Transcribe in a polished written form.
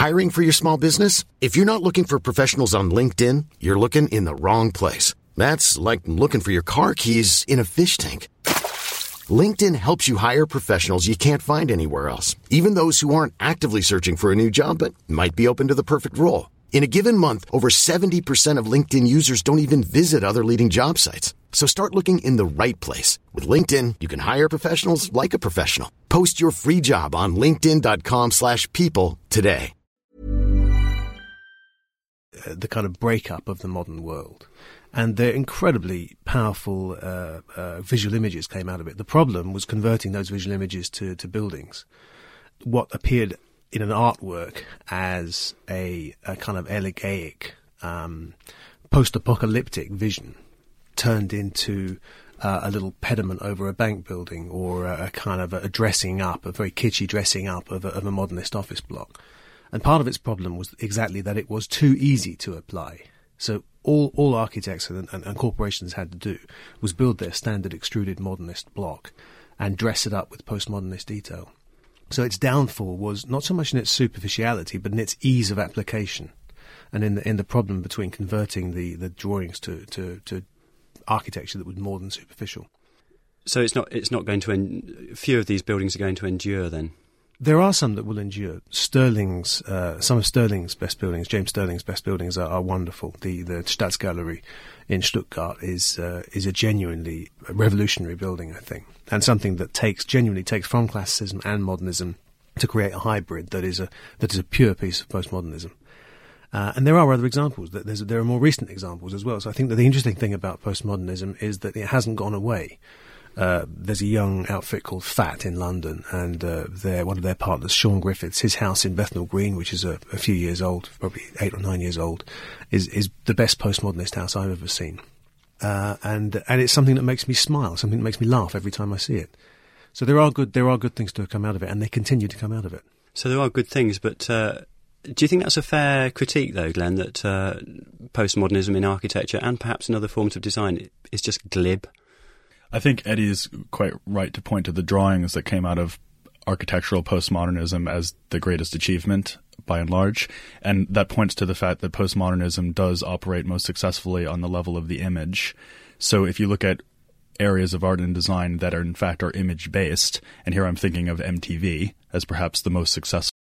Hiring for your small business? If you're not looking for professionals on LinkedIn, you're looking in the wrong place. That's like looking for your car keys in a fish tank. LinkedIn helps you hire professionals you can't find anywhere else, even those who aren't actively searching for a new job but might be open to the perfect role. In a given month, over 70% of LinkedIn users don't even visit other leading job sites. So start looking in the right place. With LinkedIn, you can hire professionals like a professional. Post your free job on linkedin.com/people today. The kind of breakup of the modern world. And the incredibly powerful visual images came out of it. The problem was converting those visual images to buildings. What appeared in an artwork as a kind of elegaic, post-apocalyptic vision turned into a little pediment over a bank building, or a kind of a dressing up, a very kitschy dressing up of a modernist office block. And part of its problem was exactly that it was too easy to apply. So all architects and corporations had to do was build their standard extruded modernist block and dress it up with postmodernist detail. So its downfall was not so much in its superficiality, but in its ease of application, and in the problem between converting the drawings to architecture that was more than superficial. So it's not going to few of these buildings are going to endure then. There are some that will endure. Some of Sterling's best buildings, James Sterling's best buildings, are wonderful. The Staatsgalerie in Stuttgart is a genuinely revolutionary building, I think, and something that genuinely takes from classicism and modernism to create a hybrid that is a pure piece of postmodernism. And there are other examples. There are more recent examples as well. So I think that the interesting thing about postmodernism is that it hasn't gone away. There's a young outfit called Fat in London, and one of their partners, Sean Griffiths, his house in Bethnal Green, which is a few years old, probably 8 or 9 years old, is the best postmodernist house I've ever seen. And it's something that makes me smile, something that makes me laugh every time I see it. So there are good things to come out of it, and they continue to come out of it. So there are good things, but do you think that's a fair critique, though, Glenn, that postmodernism in architecture and perhaps in other forms of design is just glib? I think Eddie is quite right to point to the drawings that came out of architectural postmodernism as the greatest achievement, by and large. And that points to the fact that postmodernism does operate most successfully on the level of the image. So if you look at areas of art and design that are in fact image-based, and here I'm thinking of MTV as perhaps the most successful